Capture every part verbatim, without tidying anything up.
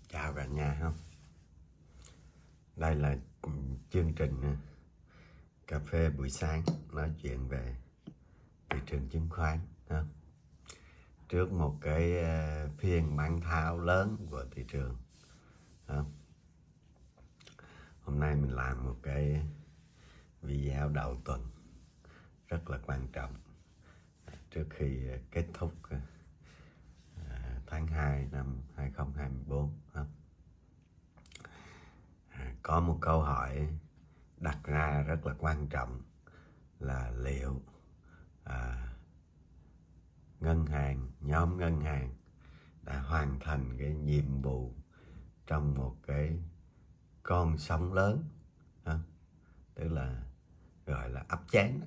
Chào cả nhà không? Đây là chương trình cà phê buổi sáng nói chuyện về thị trường chứng khoán. Không? Trước một cái phiên bán tháo lớn của thị trường. Không? Hôm nay mình làm một cái video đầu tuần rất là quan trọng trước khi kết thúc tháng hai năm hai không hai tư. Không? Có một câu hỏi đặt ra rất là quan trọng là liệu à, ngân hàng, nhóm ngân hàng đã hoàn thành cái nhiệm vụ trong một cái con sóng lớn, không? Tức là gọi là ấp chén.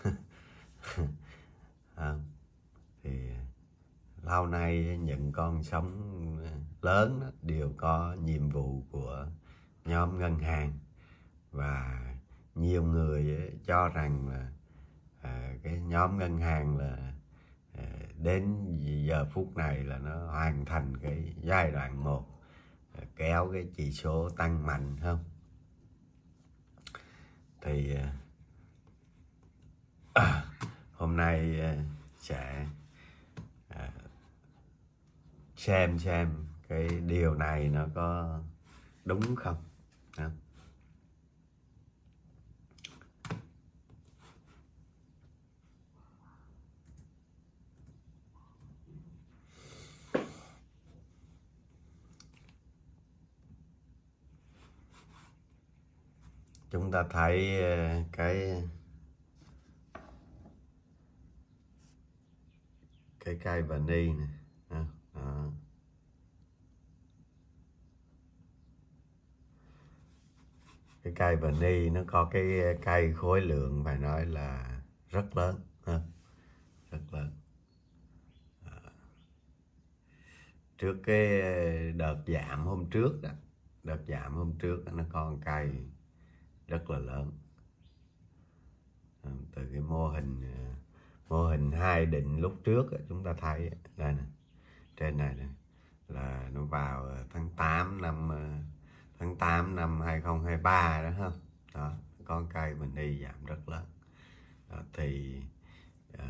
Thì lâu nay những con sóng lớn đó đều có nhiệm vụ của nhóm ngân hàng, và nhiều người cho rằng là à, cái nhóm ngân hàng là à, đến giờ phút này là nó hoàn thành cái giai đoạn một, à, kéo cái chỉ số tăng mạnh không? Thì à, hôm nay à, sẽ à, xem xem cái điều này nó có đúng không? Không? Chúng ta thấy cái cái cây vani này, đó. Cái cây vani nó có cái cây khối lượng phải nói là rất lớn, ha? Rất lớn. À, trước cái đợt giảm hôm trước đó, đợt giảm hôm trước đó, nó có một cây rất là lớn. À, từ cái mô hình mô hình hai định lúc trước đó, chúng ta thấy đây nè, trên này nè, là nó vào tháng tám năm tháng tám năm hai không hai ba đó, không? Đó, con cây mình đi giảm rất lớn. Đó, thì à,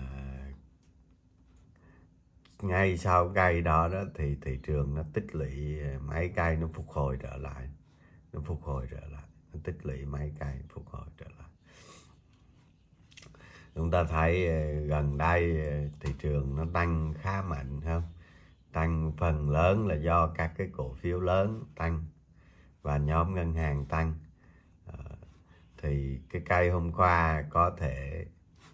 ngay sau cây đó đó thì thị trường nó tích lũy mấy cây, nó phục hồi trở lại, nó phục hồi trở lại, nó tích lũy mấy cây phục hồi trở lại. Chúng ta thấy gần đây thị trường nó tăng khá mạnh, không? Tăng phần lớn là do các cái cổ phiếu lớn tăng và nhóm ngân hàng tăng. À, thì cái cây hôm qua có thể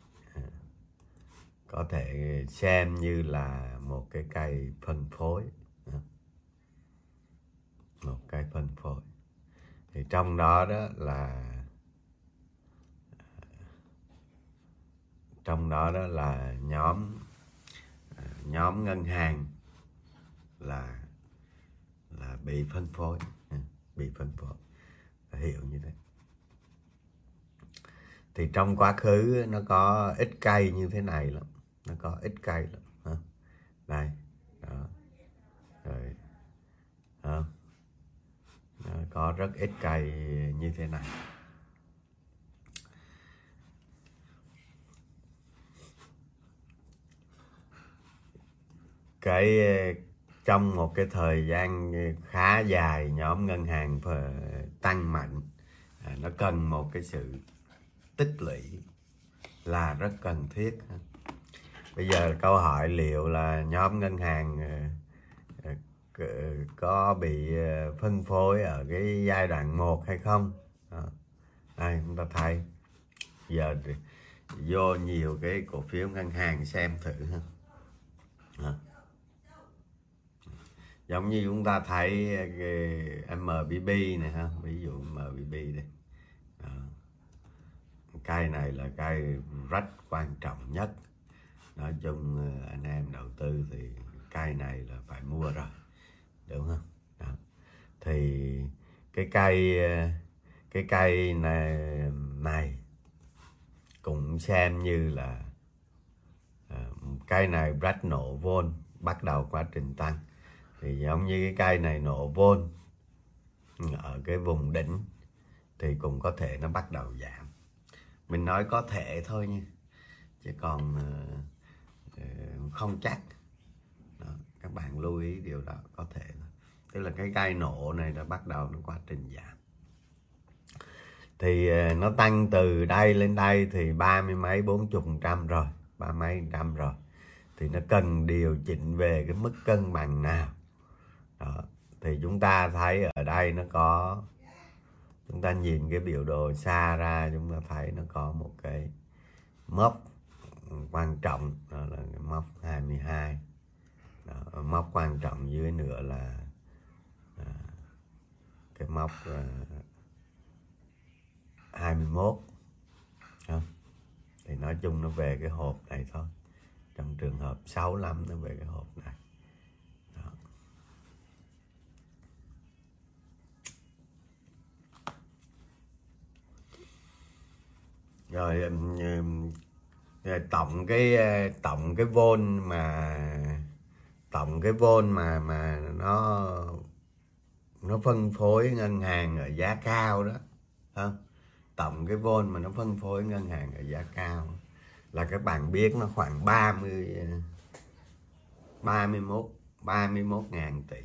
có thể xem như là một cái cây phân phối, một cây phân phối. Thì trong đó đó là trong đó đó là nhóm nhóm ngân hàng là là bị phân phối, bị phân phối, hiểu như thế. Thì trong quá khứ nó có ít cây như thế này lắm, nó có ít cây lắm, ha? Đây, đó, rồi, đó. Nó có rất ít cây như thế này. Cái trong một cái thời gian khá dài, nhóm ngân hàng tăng mạnh, à, nó cần một cái sự tích lũy là rất cần thiết. Bây giờ câu hỏi liệu là nhóm ngân hàng có bị phân phối ở cái giai đoạn một hay không? Đó. Đây chúng ta thấy giờ vô nhiều cái cổ phiếu ngân hàng xem thử ha. Đó. Giống như chúng ta thấy cái em bê bê này ha, ví dụ em bê bê đây. Đó. Cây này là cây rất quan trọng nhất. Nói chung anh em đầu tư thì cây này là phải mua rồi, đúng không? Đó. Thì cái cây cái cây này, này cũng xem như là uh, cây này rách nổ vôn bắt đầu quá trình tăng. Thì giống như cái cây này nổ vôn ở cái vùng đỉnh thì cũng có thể nó bắt đầu giảm. Mình nói có thể thôi nha, chứ còn uh, không chắc. Đó, các bạn lưu ý điều đó, có thể. Tức là cái cây nổ này đã bắt đầu nó quá trình giảm. Thì uh, nó tăng từ đây lên đây thì ba mươi mấy bốn chục phần trăm rồi, ba mấy phần trăm rồi. Thì nó cần điều chỉnh về cái mức cân bằng nào. Đó. Thì chúng ta thấy ở đây nó có, chúng ta nhìn cái biểu đồ xa ra, chúng ta thấy nó có một cái mốc quan trọng, đó là cái mốc hai mươi hai. Đó, mốc quan trọng dưới nữa là à, cái mốc à, hai mươi mốt. Đó. Thì nói chung nó về cái hộp này thôi. Trong trường hợp sáu lăm nó về cái hộp này. Đó. Rồi tổng cái tổng cái vôn mà tổng cái vôn mà mà nó nó phân phối ngân hàng ở giá cao đó, không? Tổng cái vôn mà nó phân phối ngân hàng ở giá cao là các bạn biết nó khoảng ba mươi ba mươi mốt ba mươi mốt ngàn tỷ,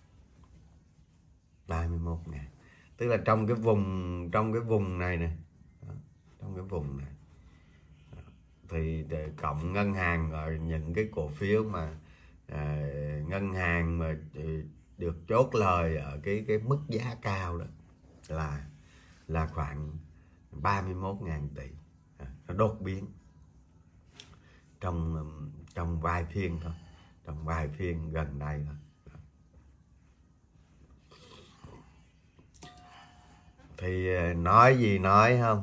ba mươi mốt ngàn. Tức là trong cái vùng trong cái vùng này này, trong cái vùng này thì để cộng ngân hàng rồi những cái cổ phiếu mà à, ngân hàng mà được chốt lời ở cái cái mức giá cao đó là là khoảng ba mươi mốt ngàn tỷ. À, nó đột biến trong trong vài phiên thôi, trong vài phiên gần đây thôi. Thì nói gì nói không,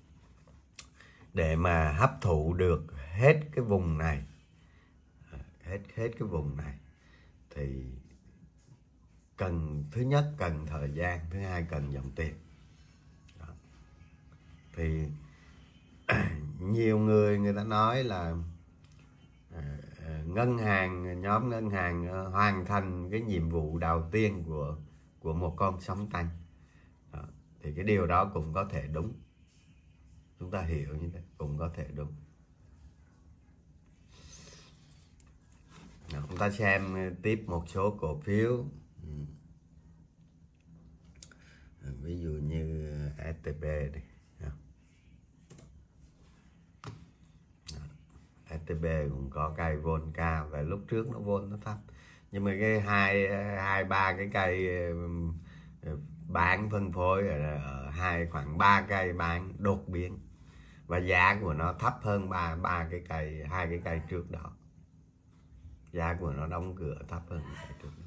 để mà hấp thụ được hết cái vùng này, hết hết cái vùng này thì cần, thứ nhất cần thời gian, thứ hai cần dòng tiền. Đó. Thì nhiều người người ta nói là à, ngân hàng, nhóm ngân hàng hoàn thành cái nhiệm vụ đầu tiên của của một con sóng tăng. Đó. Thì cái điều đó cũng có thể đúng, chúng ta hiểu như thế cũng có thể đúng. Đó, chúng ta xem tiếp một số cổ phiếu, ví dụ như ét tê bê này. ét tê bê cũng có cây vôn cao, và lúc trước nó vôn nó thấp, nhưng mà cái hai hai ba cái cây bán phân phối ở, ở hai khoảng ba cây bán đột biến, và giá của nó thấp hơn ba ba cái cây hai cái cây trước đó, giá của nó đóng cửa thấp hơn cái trước đó.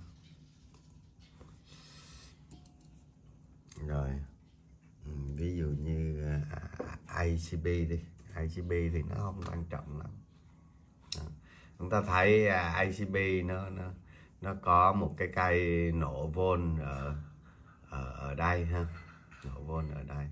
Rồi ví dụ như i xê bê đi, i xê bê thì nó không quan trọng lắm. Đó. Chúng ta thấy i xê bê nó nó nó có một cái cây nổ vôn ở ở ở đây ha, nổ vôn ở đây,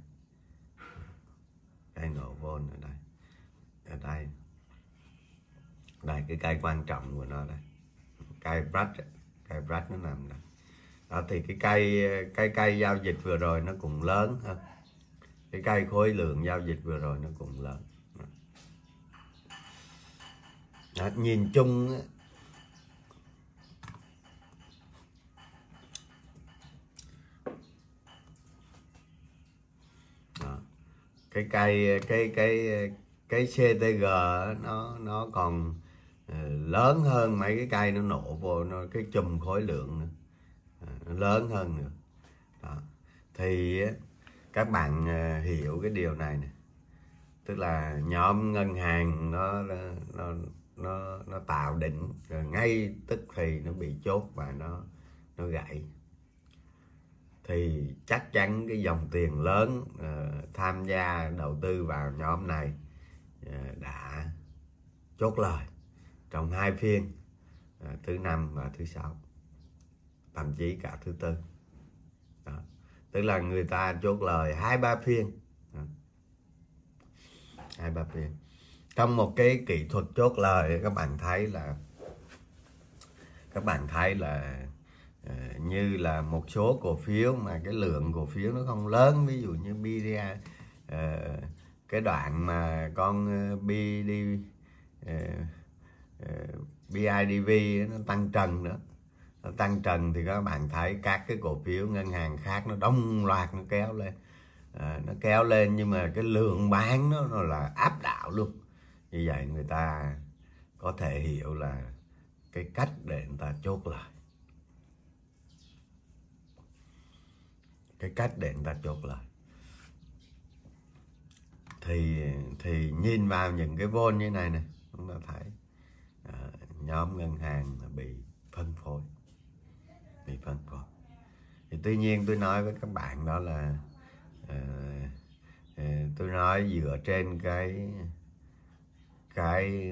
cây nổ vôn ở đây, ở đây, đây cái cây quan trọng của nó đây, cây brush, cây brush nó nằm đây. Đó, thì cái cây cây cây giao dịch vừa rồi nó cũng lớn ha, cái cây khối lượng giao dịch vừa rồi nó cũng lớn. Đó, nhìn chung đó, cái cây cái cái cái xê tê giê nó nó còn lớn hơn mấy cái cây nó nổ vô, nó cái chùm khối lượng nữa. Nó lớn hơn nữa. Đó. Thì các bạn hiểu cái điều này nè, tức là nhóm ngân hàng nó nó nó nó tạo đỉnh rồi ngay tức thì nó bị chốt và nó nó gãy, thì chắc chắn cái dòng tiền lớn uh, tham gia đầu tư vào nhóm này uh, đã chốt lời trong hai phiên, uh, thứ năm và thứ sáu, thậm chí cả thứ tư. Đó. Tức là người ta chốt lời hai ba phiên. Đó. Hai ba phiên. Trong một cái kỹ thuật chốt lời các bạn thấy là các bạn thấy là như là một số cổ phiếu mà cái lượng cổ phiếu nó không lớn, ví dụ như bê đê i, uh, cái đoạn mà con bê đê, uh, uh, bê i đê vê nó tăng trần nữa, nó tăng trần thì các bạn thấy các cái cổ phiếu ngân hàng khác nó đông loạt nó kéo lên, à, nó kéo lên nhưng mà cái lượng bán nó, nó là áp đảo luôn. Như vậy người ta có thể hiểu là cái cách để người ta chốt lời, cái cách để người ta chốt lời thì thì nhìn vào những cái vol như này này, chúng ta thấy à, nhóm ngân hàng bị phân phối, bị phân phối. Thì tuy nhiên tôi nói với các bạn đó là à, à, tôi nói dựa trên cái cái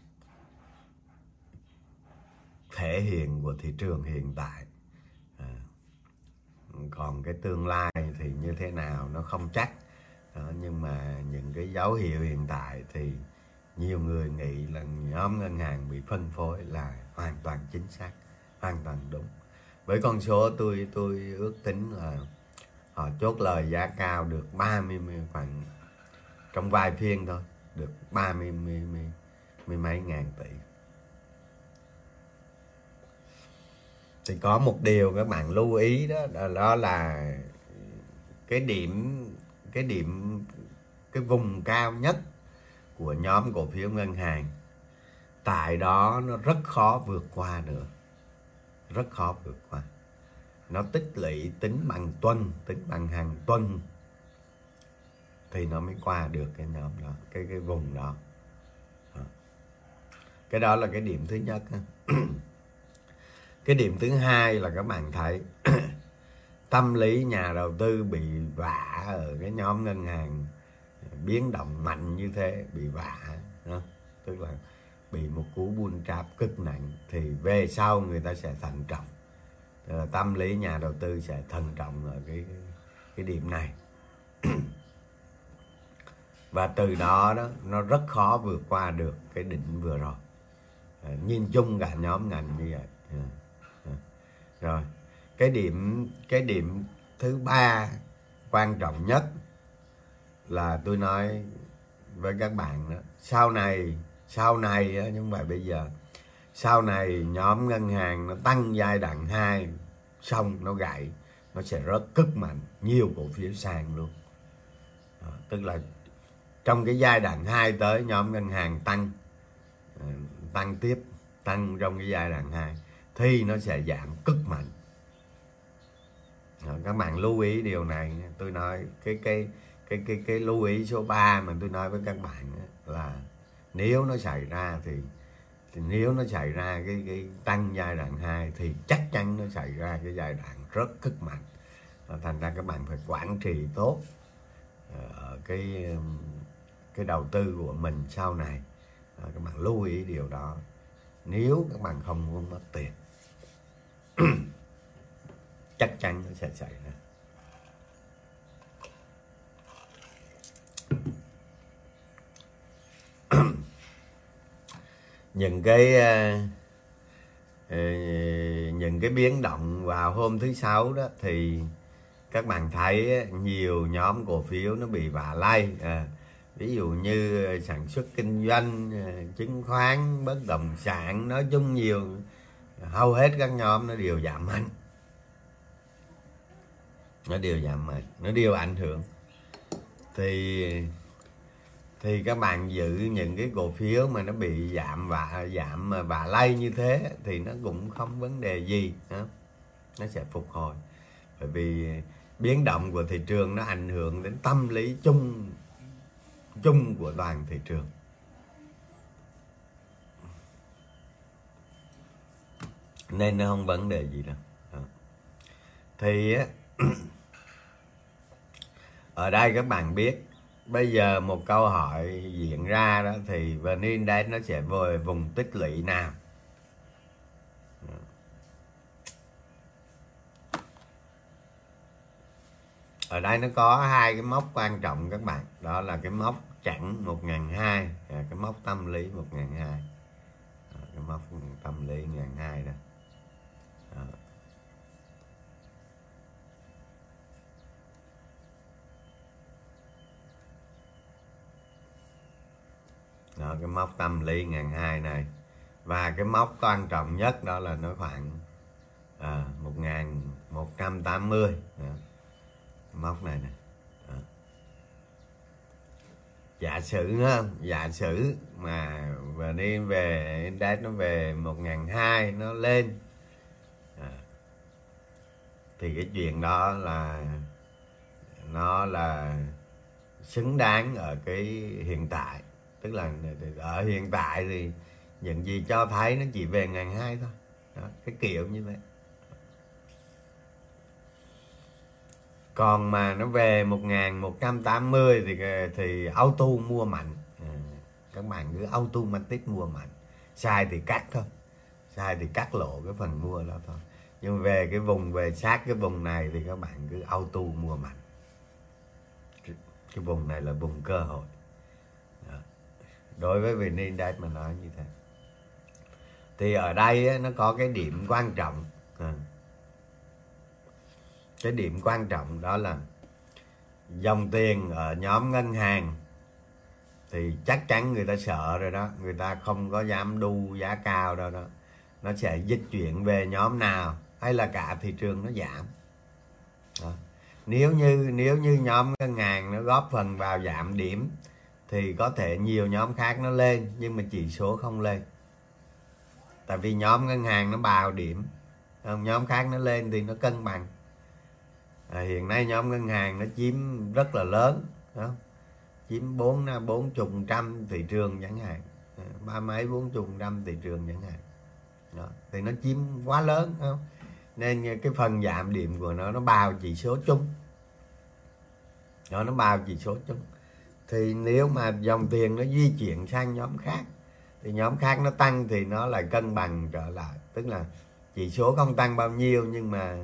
thể hiện của thị trường hiện tại, à, còn cái tương lai thì như thế nào nó không chắc đó, nhưng mà những cái dấu hiệu hiện tại thì nhiều người nghĩ là nhóm ngân hàng bị phân phối là hoàn toàn chính xác, hoàn toàn đúng. Với con số tôi tôi ước tính là họ chốt lời giá cao được ba mươi, khoảng trong vài phiên thôi, được ba mươi mươi, mươi, mươi mấy ngàn tỷ. Thì có một điều các bạn lưu ý đó, đó, đó là cái điểm cái điểm cái vùng cao nhất của nhóm cổ phiếu ngân hàng, tại đó nó rất khó vượt qua nữa, rất khó vượt qua. Nó tích lũy tính bằng tuần, tính bằng hàng tuần thì nó mới qua được cái nhóm đó, cái cái vùng đó. Cái đó là cái điểm thứ nhất. Cái điểm thứ hai là các bạn thấy tâm lý nhà đầu tư bị vạ ở cái nhóm ngân hàng biến động mạnh như thế, bị vạ đó. Tức là bị một cú bull trap cực nặng thì về sau người ta sẽ thận trọng. Ờ, tâm lý nhà đầu tư sẽ thận trọng ở cái cái điểm này. Và từ đó đó nó rất khó vượt qua được cái đỉnh vừa rồi. À, nhìn chung cả nhóm ngành như vậy. À, à. Rồi cái điểm cái điểm thứ ba quan trọng nhất là tôi nói với các bạn đó, sau này sau này đó, nhưng mà bây giờ sau này nhóm ngân hàng nó tăng giai đoạn hai xong nó gãy, nó sẽ rớt cực mạnh, nhiều cổ phiếu sàn luôn. Đó, tức là trong cái giai đoạn hai tới nhóm ngân hàng tăng tăng tiếp, tăng trong cái giai đoạn hai thì nó sẽ giảm cực mạnh. Đó, các bạn lưu ý điều này. Tôi nói cái cái cái cái cái lưu ý số ba mà tôi nói với các bạn là nếu nó xảy ra thì, thì nếu nó xảy ra cái cái tăng giai đoạn hai thì chắc chắn nó xảy ra cái giai đoạn rất cực mạnh. Và thành ra các bạn phải quản trị tốt ở cái cái đầu tư của mình sau này. Đó, các bạn lưu ý điều đó nếu các bạn không muốn mất tiền. Chắc chắn nó sẽ xảy ra. Những cái uh, những cái biến động vào hôm thứ sáu đó thì các bạn thấy nhiều nhóm cổ phiếu nó bị vạ lay. À, ví dụ như sản xuất kinh doanh, chứng khoán, bất động sản, nói chung nhiều, hầu hết các nhóm nó đều giảm mạnh, nó đều giảm mạnh, nó đều ảnh hưởng. Thì thì các bạn giữ những cái cổ phiếu mà nó bị giảm và giảm và lay như thế thì nó cũng không vấn đề gì đó. Nó sẽ phục hồi, bởi vì biến động của thị trường nó ảnh hưởng đến tâm lý chung chung của toàn thị trường. Nên nó không vấn đề gì đâu. Đó. Thì ở đây các bạn biết bây giờ một câu hỏi diễn ra đó thì vê en-Index nó sẽ về vùng tích lũy nào? Ở đây nó có hai cái mốc quan trọng các bạn, đó là cái mốc chặn một nghìn hai trăm, cái mốc tâm lý một nghìn hai trăm, cái mốc tâm lý một nghìn hai trăm đó. Đó. đó, cái mốc tâm lý ngàn hai này. Và cái mốc quan trọng nhất đó là nó khoảng à, một nghìn một trăm tám mươi đó. Mốc này nè. Giả sử đó, giả sử mà và đi về index nó về một nghìn hai trăm nó lên à, thì cái chuyện đó là nó là xứng đáng ở cái hiện tại. Tức là ở hiện tại thì những gì cho thấy nó chỉ về ngàn hai thôi đó, cái kiểu như vậy. Còn mà nó về một nghìn một trăm tám mươi thì thì auto mua mạnh à, các bạn cứ automatic mua mạnh, sai thì cắt thôi, sai thì cắt lộ cái phần mua đó thôi. Nhưng về cái vùng về sát cái vùng này thì các bạn cứ auto mua mạnh. Cái vùng này là vùng cơ hội đó. Đối với vê en Index mà nói như thế thì ở đây á, nó có cái điểm quan trọng à. Cái điểm quan trọng đó là dòng tiền ở nhóm ngân hàng thì chắc chắn người ta sợ rồi đó, người ta không có dám đu giá cao đâu đó. Nó sẽ dịch chuyển về nhóm nào hay là cả thị trường nó giảm đó. Nếu như nếu như nhóm ngân hàng nó góp phần vào giảm điểm thì có thể nhiều nhóm khác nó lên, nhưng mà chỉ số không lên. Tại vì nhóm ngân hàng nó bào điểm, nhóm khác nó lên thì nó cân bằng. À, hiện nay nhóm ngân hàng nó chiếm rất là lớn đó, chiếm bốn bốn chục trăm thị trường chẳng hạn, ba mấy bốn chục trăm thị trường chẳng hạn đó, thì nó chiếm quá lớn không, nên cái phần giảm điểm của nó nó bao chỉ số chung đó, nó bao chỉ số chung. Thì nếu mà dòng tiền nó di chuyển sang nhóm khác thì nhóm khác nó tăng thì nó lại cân bằng trở lại, tức là chỉ số không tăng bao nhiêu nhưng mà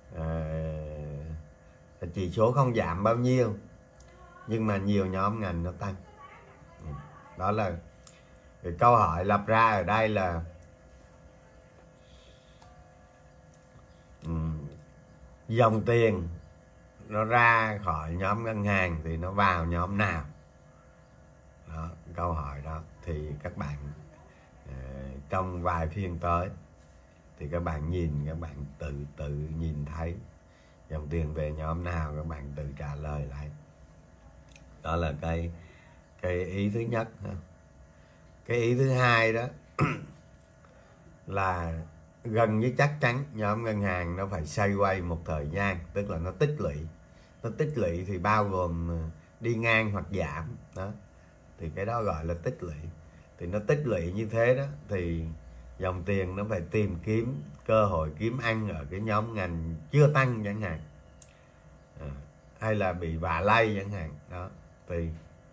uh, chỉ số không giảm bao nhiêu nhưng mà nhiều nhóm ngành nó tăng. Đó là cái câu hỏi lập ra ở đây là um, dòng tiền nó ra khỏi nhóm ngân hàng thì nó vào nhóm nào đó, câu hỏi đó thì các bạn uh, trong vài phiên tới thì các bạn nhìn, các bạn tự tự nhìn thấy dòng tiền về nhóm nào, các bạn tự trả lời lại. Đó là cái cái ý thứ nhất. Cái ý thứ hai đó là gần như chắc chắn nhóm ngân hàng nó phải sideways một thời gian, tức là nó tích lũy. Nó tích lũy thì bao gồm đi ngang hoặc giảm đó, thì cái đó gọi là tích lũy. Thì nó tích lũy như thế đó thì dòng tiền nó phải tìm kiếm cơ hội kiếm ăn ở cái nhóm ngành chưa tăng chẳng hạn, à, hay là bị vạ lay chẳng hạn đó, thì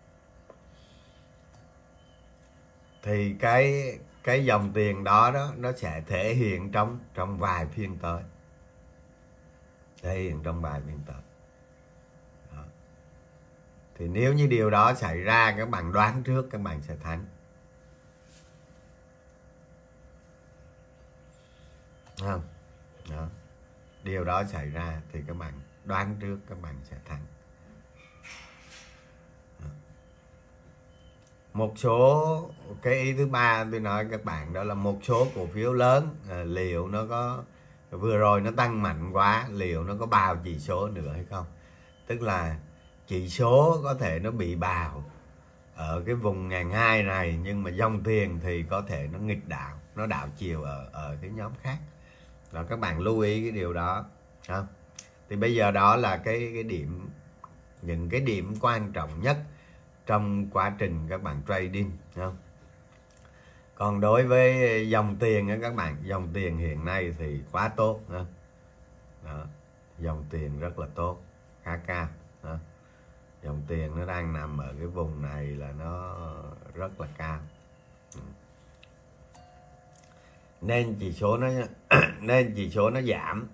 thì cái cái dòng tiền đó đó nó sẽ thể hiện trong trong vài phiên tới, thể hiện trong vài phiên tới đó. Thì nếu như điều đó xảy ra, các bạn đoán trước các bạn sẽ thắng. Không đó, điều đó xảy ra thì các bạn đoán trước các bạn sẽ thắng. Đó. Một số cái ý thứ ba tôi nói các bạn đó là một số cổ phiếu lớn à, liệu nó có vừa rồi nó tăng mạnh quá, liệu nó có bào chỉ số nữa hay không. Tức là chỉ số có thể nó bị bào ở cái vùng ngàn hai này, nhưng mà dòng tiền thì có thể nó nghịch đảo, nó đảo chiều ở ở cái nhóm khác. Đó, các bạn lưu ý cái điều đó không? Thì bây giờ đó là cái cái điểm, những cái điểm quan trọng nhất trong quá trình các bạn trading không? Còn đối với dòng tiền các bạn, dòng tiền hiện nay thì quá tốt không? Đó, dòng tiền rất là tốt, khá cao đó. Dòng tiền nó đang nằm ở cái vùng này là nó rất là cao. Nên chỉ số nó nên chỉ số nó giảm,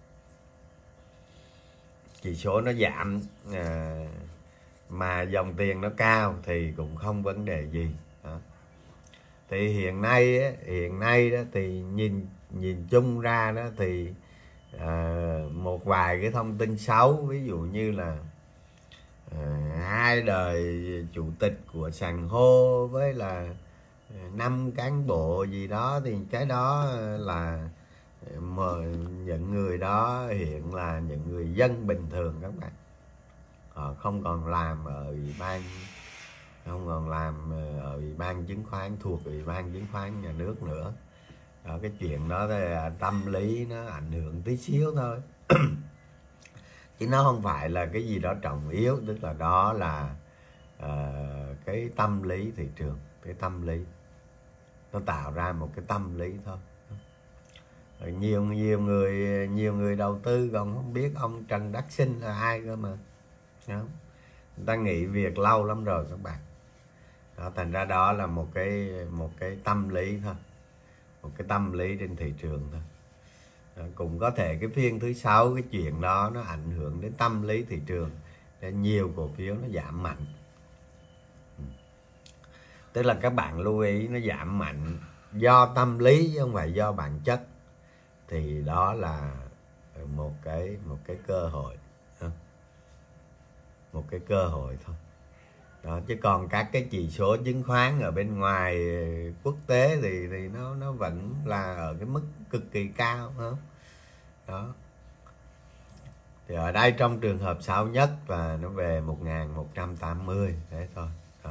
chỉ số nó giảm à, mà dòng tiền nó cao thì cũng không vấn đề gì đó. Thì hiện nay hiện nay đó thì nhìn nhìn chung ra đó thì à, một vài cái thông tin xấu, ví dụ như là à, hai đời chủ tịch của San hô với là năm cán bộ gì đó, thì cái đó là mà những người đó hiện là những người dân bình thường các bạn. Họ không còn làm ở ủy ban không còn làm ở ủy ban chứng khoán, thuộc ủy ban chứng khoán nhà nước nữa. Đó, cái chuyện đó là tâm lý nó ảnh hưởng tí xíu thôi. Chứ nó không phải là cái gì đó trọng yếu, tức là đó là uh, cái tâm lý thị trường, cái tâm lý nó tạo ra một cái tâm lý thôi. Nhiều nhiều người nhiều người đầu tư còn không biết ông Trần Đắc Sinh là ai cơ mà. Đó. Người ta nghỉ việc lâu lắm rồi các bạn. Đó, thành ra đó là một cái một cái tâm lý thôi, một cái tâm lý trên thị trường thôi. Đó, cũng có thể cái phiên thứ sáu cái chuyện đó nó ảnh hưởng đến tâm lý thị trường, nên nhiều cổ phiếu nó giảm mạnh. Tức là các bạn lưu ý nó giảm mạnh do tâm lý chứ không phải do bản chất, thì đó là một cái một cái cơ hội, một cái cơ hội thôi. Đó, chứ còn các cái chỉ số chứng khoán ở bên ngoài quốc tế thì thì nó nó vẫn là ở cái mức cực kỳ cao, không? Đó. Thì ở đây trong trường hợp xấu nhất là nó về một nghìn một trăm tám mươi, thế thôi. Đó.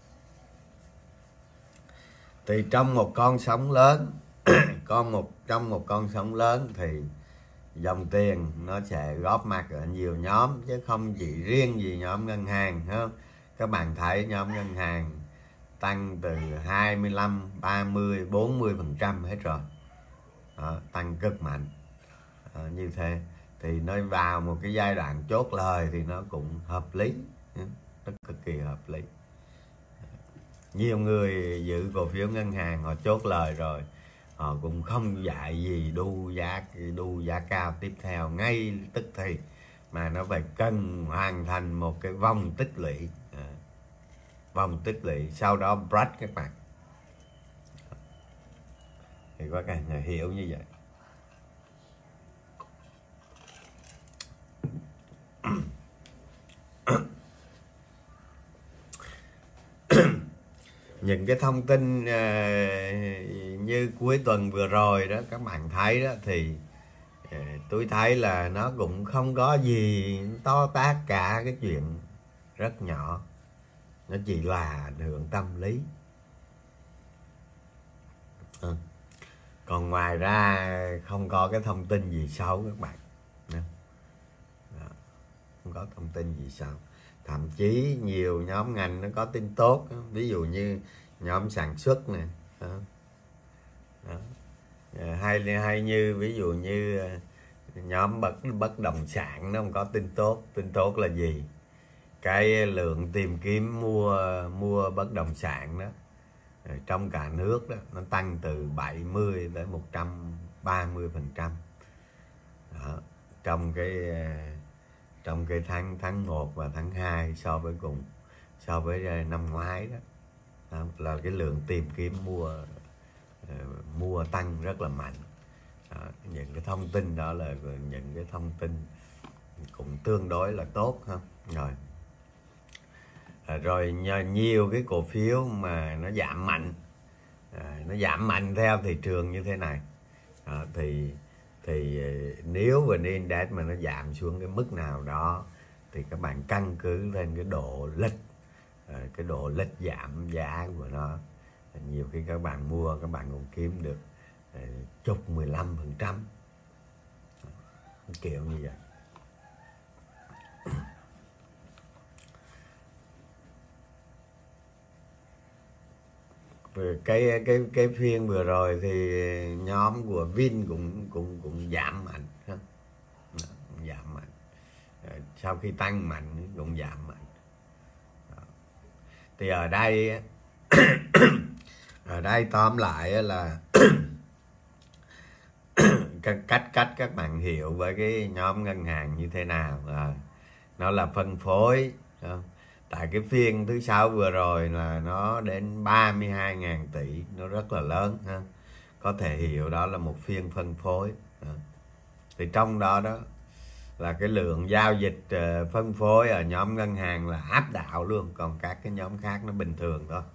Thì trong một con sóng lớn, con một trong một con sóng lớn thì dòng tiền nó sẽ góp mặt ở nhiều nhóm, chứ không chỉ riêng gì nhóm ngân hàng, không? Các bạn thấy nhóm ngân hàng tăng từ hai mươi lăm, ba mươi, bốn mươi phần trăm hết rồi. Đó, tăng cực mạnh. Đó, như thế thì nó vào một cái giai đoạn chốt lời thì nó cũng hợp lý, nó cực kỳ hợp lý. Nhiều người giữ cổ phiếu ngân hàng họ chốt lời rồi, họ cũng không dạy gì đu giá đu giá cao tiếp theo ngay tức thì, mà nó phải cần hoàn thành một cái vòng tích lũy, à, vòng tích lũy sau đó break các bạn. Thì có cả người hiểu như vậy. Những cái thông tin uh, như cuối tuần vừa rồi đó các bạn thấy đó, thì uh, tôi thấy là nó cũng không có gì to tát cả, cái chuyện rất nhỏ, nó chỉ là ảnh hưởng tâm lý. À. Còn ngoài ra không có cái thông tin gì xấu các bạn. Đó. Đó. Không có thông tin gì xấu. Thậm chí nhiều nhóm ngành nó có tin tốt, ví dụ như nhóm sản xuất nè, đó. Đó. hay hay như ví dụ như nhóm bất bất động sản nó không có tin tốt. Tin tốt là gì? Cái lượng tìm kiếm mua mua bất động sản đó trong cả nước đó nó tăng từ bảy mươi đến một trăm ba mươi phần trăm trong cái trong cái tháng tháng một và tháng hai so với cùng so với năm ngoái đó. Đó là cái lượng tìm kiếm mua uh, mua tăng rất là mạnh. Đó, những cái thông tin đó là những cái thông tin cũng tương đối là tốt, không? Rồi à, rồi nhiều cái cổ phiếu mà nó giảm mạnh, à, nó giảm mạnh theo thị trường như thế này, à, thì thì nếu vê en-Index mà nó giảm xuống cái mức nào đó thì các bạn căn cứ lên cái độ lệch, cái độ lệch giảm giá của nó. Nhiều khi các bạn mua các bạn cũng kiếm được chục mười lăm phần trăm kiểu như vậy. cái cái cái phiên vừa rồi thì nhóm của Vin cũng cũng cũng giảm mạnh, ha? Giảm mạnh. Sau khi tăng mạnh cũng giảm mạnh. Thì ở đây ở đây tóm lại là cách cách các bạn hiểu với cái nhóm ngân hàng như thế nào, à, nó là phân phối, không? Tại cái phiên thứ sáu vừa rồi là nó đến ba mươi hai nghìn tỷ, nó rất là lớn, ha? Có thể hiểu đó là một phiên phân phối. Đó. Thì trong đó đó là cái lượng giao dịch uh, phân phối ở nhóm ngân hàng là áp đảo luôn, còn các cái nhóm khác nó bình thường thôi.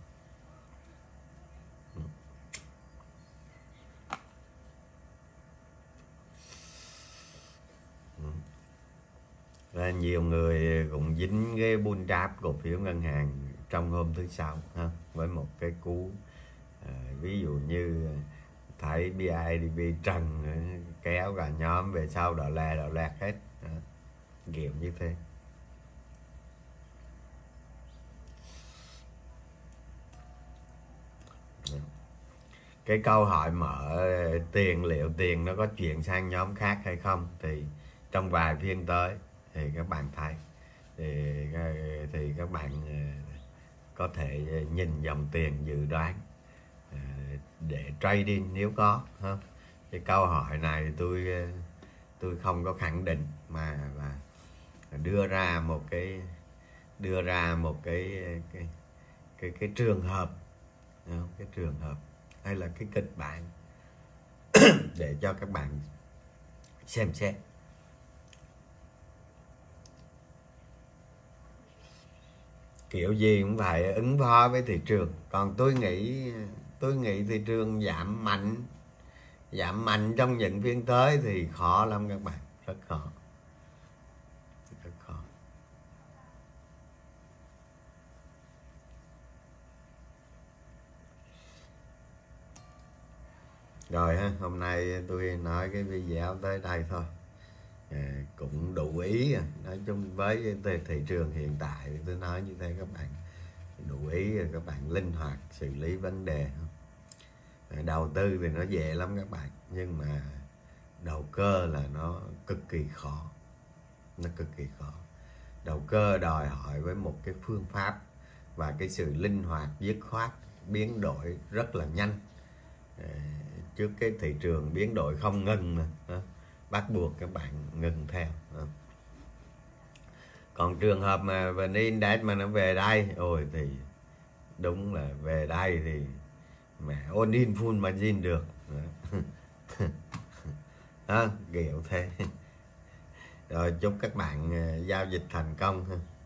Và nhiều người cũng dính cái bull trap cổ phiếu ngân hàng trong hôm thứ sáu ha, với một cái cú à, ví dụ như thấy bê i đê bê trần kéo cả nhóm về sau đỏ lè đỏ lẹt hết à, kiểu như thế. Cái câu hỏi mở tiền liệu tiền nó có chuyển sang nhóm khác hay không thì trong vài phiên tới thì các bạn thấy thì, thì các bạn có thể nhìn dòng tiền dự đoán để trading nếu có ha. Cái câu hỏi này tôi tôi không có khẳng định mà là đưa ra một cái đưa ra một cái cái cái, cái trường hợp cái trường hợp hay là cái kịch bản để cho các bạn xem xét. Kiểu gì cũng phải ứng phó với thị trường. Còn tôi nghĩ tôi nghĩ thị trường giảm mạnh giảm mạnh trong những phiên tới thì khó lắm các bạn, rất khó rất khó. Rồi ha, hôm nay tôi nói cái video tới đây thôi. À, cũng đủ ý. Nói chung với cái thị trường hiện tại tôi nói như thế các bạn đủ ý, các bạn linh hoạt xử lý vấn đề. À, đầu tư thì nó dễ lắm các bạn, nhưng mà đầu cơ là nó cực kỳ khó, nó cực kỳ khó. Đầu cơ đòi hỏi với một cái phương pháp và cái sự linh hoạt dứt khoát, biến đổi rất là nhanh. À, trước cái thị trường biến đổi không ngừng mà đó, bắt buộc các bạn ngừng theo đó. Còn trường hợp mà vê en-Index mà nó về đây ôi thì đúng là về đây thì mẹ all in full margin được đó, kiểu thế. Rồi chúc các bạn giao dịch thành công ha.